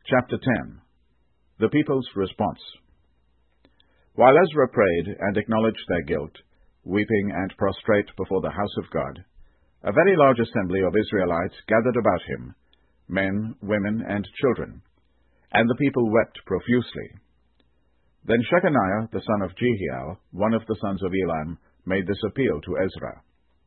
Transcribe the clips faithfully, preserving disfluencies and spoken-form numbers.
Chapter ten. The People's Response. While Ezra prayed and acknowledged their guilt, weeping and prostrate before the house of God, a very large assembly of Israelites gathered about him, men, women, and children, and the people wept profusely. Then Shechaniah the son of Jehiel, one of the sons of Elam, made this appeal to Ezra.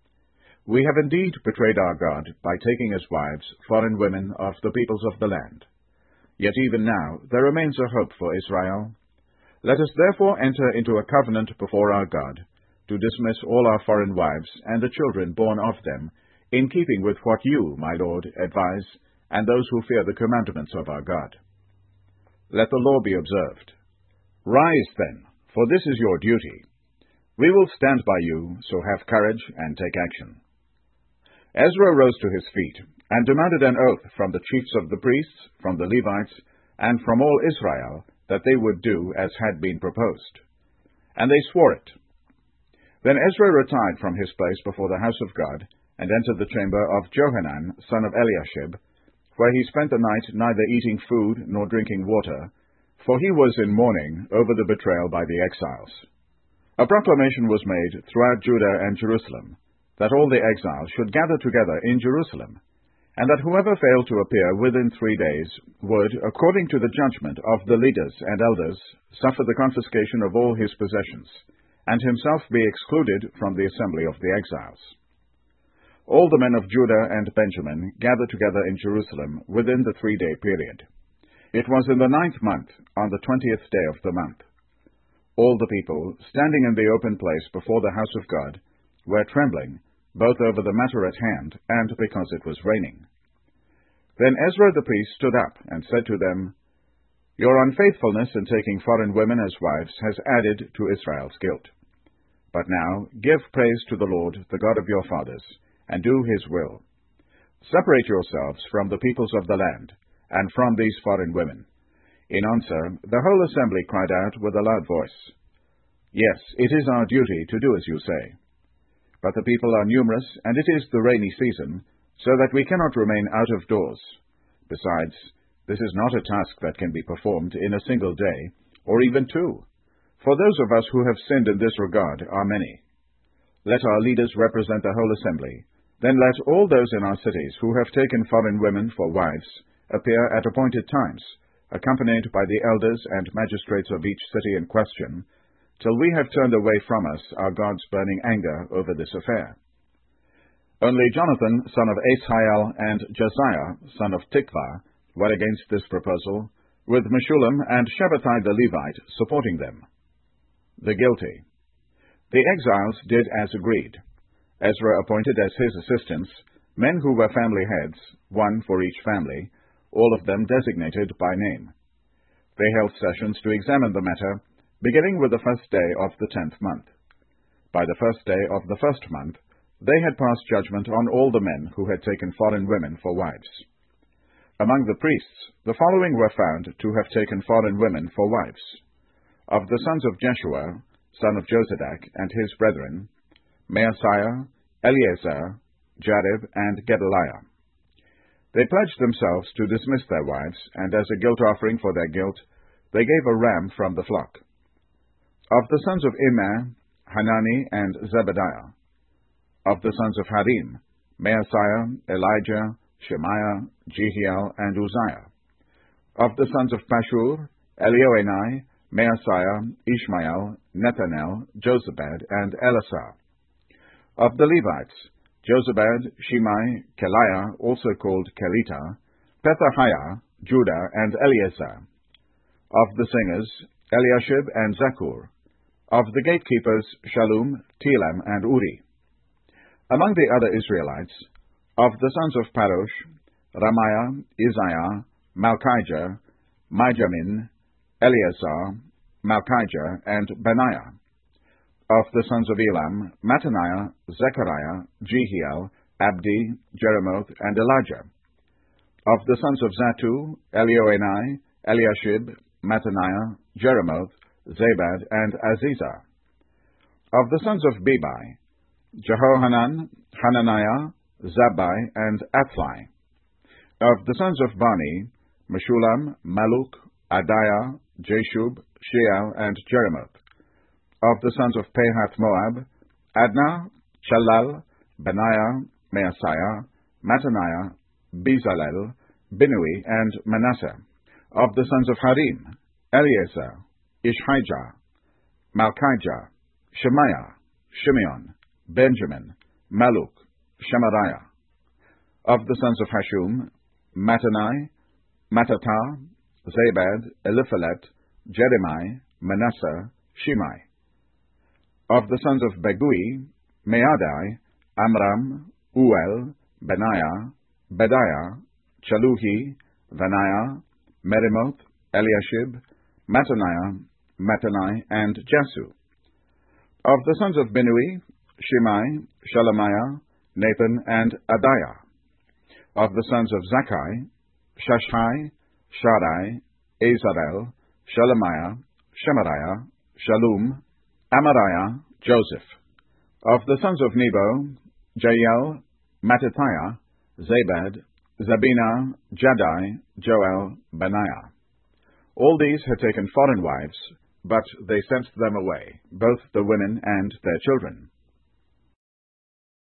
We have indeed betrayed our God by taking as wives foreign women of the peoples of the land. Yet even now there remains a hope for Israel. Let us therefore enter into a covenant before our God, to dismiss all our foreign wives and the children born of them, in keeping with what you, my Lord, advise, and those who fear the commandments of our God. Let the law be observed. Rise, then, for this is your duty. We will stand by you, so have courage and take action. Ezra rose to his feet, and demanded an oath from the chiefs of the priests, from the Levites, and from all Israel, that they would do as had been proposed. And they swore it. Then Ezra retired from his place before the house of God, and entered the chamber of Johanan, son of Eliashib, where he spent the night neither eating food nor drinking water, for he was in mourning over the betrayal by the exiles. A proclamation was made throughout Judah and Jerusalem, that all the exiles should gather together in Jerusalem, and that whoever failed to appear within three days would, according to the judgment of the leaders and elders, suffer the confiscation of all his possessions, and himself be excluded from the assembly of the exiles. All the men of Judah and Benjamin gathered together in Jerusalem within the three-day period. It was in the ninth month, on the twentieth day of the month. All the people, standing in the open place before the house of God, were trembling, both over the matter at hand, and because it was raining. Then Ezra the priest stood up, and said to them, Your unfaithfulness in taking foreign women as wives has added to Israel's guilt. But now give praise to the Lord, the God of your fathers, and do his will. Separate yourselves from the peoples of the land, and from these foreign women. In answer, the whole assembly cried out with a loud voice, Yes, it is our duty to do as you say. But the people are numerous, and it is the rainy season, so that we cannot remain out of doors. Besides, this is not a task that can be performed in a single day, or even two, for those of us who have sinned in this regard are many. Let our leaders represent the whole assembly. Then let all those in our cities who have taken foreign women for wives appear at appointed times, accompanied by the elders and magistrates of each city in question, till we have turned away from us our God's burning anger over this affair. Only Jonathan, son of Asahel, and Josiah, son of Tikvah, were against this proposal, with Meshullam and Shabbatai the Levite supporting them. The guilty. The exiles did as agreed. Ezra appointed as his assistants men who were family heads, one for each family, all of them designated by name. They held sessions to examine the matter, beginning with the first day of the tenth month. By the first day of the first month, they had passed judgment on all the men who had taken foreign women for wives. Among the priests, the following were found to have taken foreign women for wives. Of the sons of Jeshua, son of Josadak, and his brethren, Maaseiah, Eleazar, Jarib, and Gedaliah. They pledged themselves to dismiss their wives, and as a guilt offering for their guilt, they gave a ram from the flock. Of the sons of Immer, Hanani and Zebediah. Of the sons of Harim, Maaseiah, Elijah, Shemaiah, Jehiel, and Uzziah. Of the sons of Pashur, Elioenai, Maaseiah, Ishmael, Nethanel, Josabad, and Elasah. Of the Levites, Josabad, Shimei, Keliah, also called Kelita, Pethahiah, Judah, and Eleazar. Of the singers, Eliashib and Zakur. Of the gatekeepers, Shallum, Telam, and Uri. Among the other Israelites, of the sons of Parosh, Ramiah, Isaiah, Malchijah, Mijamin, Eleazar, Malchijah, and Benaiah. Of the sons of Elam, Mattaniah, Zechariah, Jehiel, Abdi, Jeremoth, and Elijah. Of the sons of Zatu, Elioenai, Eliashib, Mattaniah, Jeremoth, Zabad, and Azizah. Of the sons of Bebai, Jehohanan, Hananiah, Zabbai, and Athai. Of the sons of Bani, Meshulam, Maluk, Adiah, Jashub, Sheal, and Jeremoth. Of the sons of Pahath-Moab, Adnah, Chalal, Benaiah, Maaseiah, Mattaniah, Bezalel, Binnui, and Manasseh. Of the sons of Harim, Eleazar, Ishijah, Malchijah, Shemaiah, Shimeon, Benjamin, Maluk, Shemariah. Of the sons of Hashum, Mattanai, Mattatah, Zabad, Eliphalet, Jeremiah, Manasseh, Shimei. Of the sons of Begui, Meadai, Amram, Uel, Benaiah, Bediah, Chaluhi, Vanaiah, Merimoth, Eliashib, Mattaniah, Mattanai, and Jasu. Of the sons of Binnui, Shimei, Shelemiah, Nathan, and Adiah. Of the sons of Zakkai, Shashai, Shaddai, Azarel, Shelemiah, Shemariah, Shallum, Amariah, Joseph. Of the sons of Nebo, Jael, Mattithiah, Zabad, Zabina, Jaddai, Joel, Benaiah. All these had taken foreign wives, but they sent them away, both the women and their children.